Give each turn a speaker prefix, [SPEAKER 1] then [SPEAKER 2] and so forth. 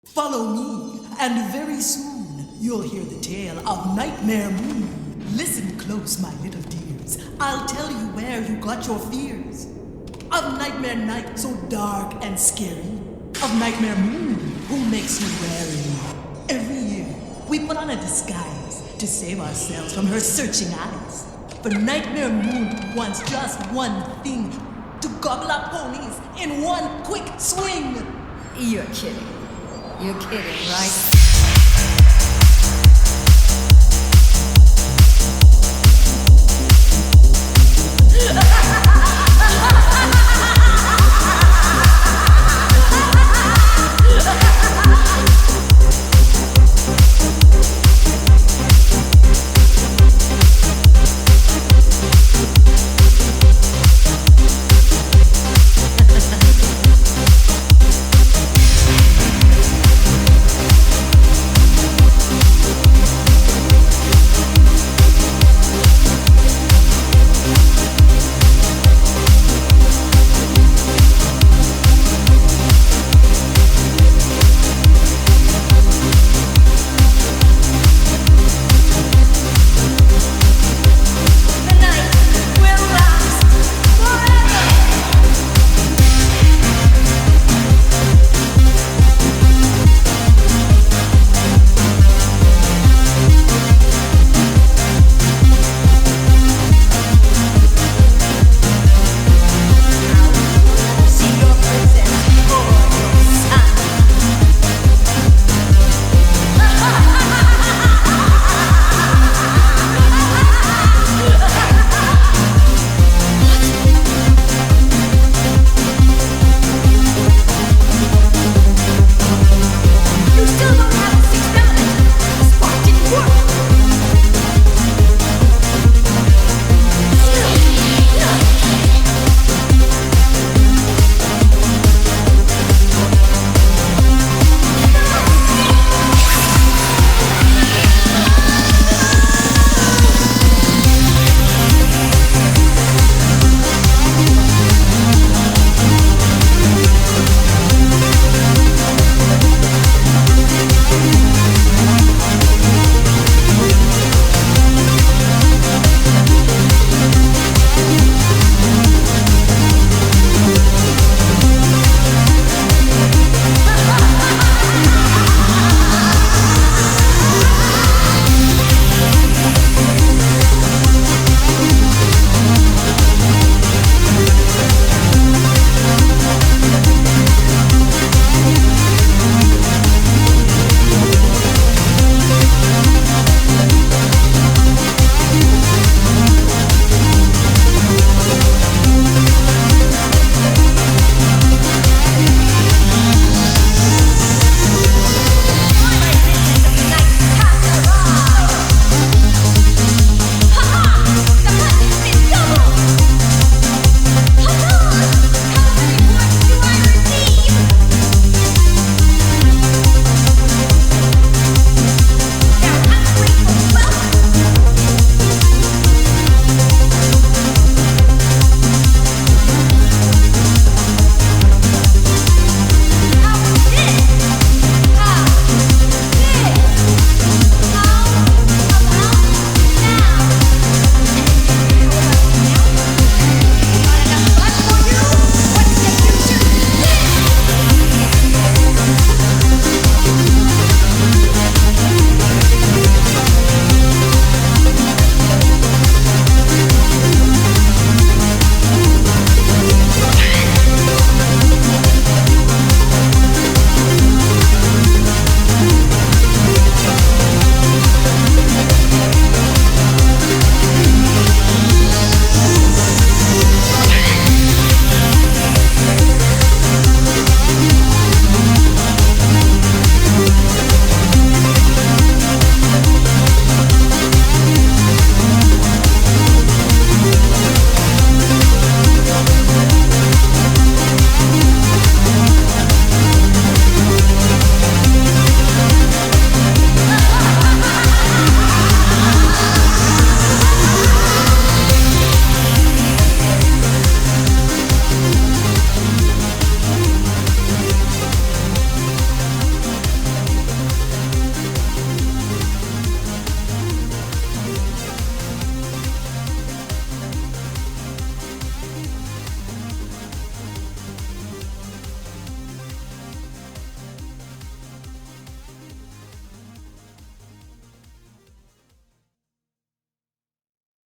[SPEAKER 1] Follow me, and very soon you'll hear the tale of Nightmare Moon. Listen close, my little dears. I'll tell you where you got your fears. Of Nightmare Night, so dark and scary. Of Nightmare Moon, who makes you wary. Every year, we put on a disguise to save ourselves from her searching eyes. For Nightmare Moon wants just one thing: to gobble up ponies in one quick swing.
[SPEAKER 2] You're kidding. You're kidding, right?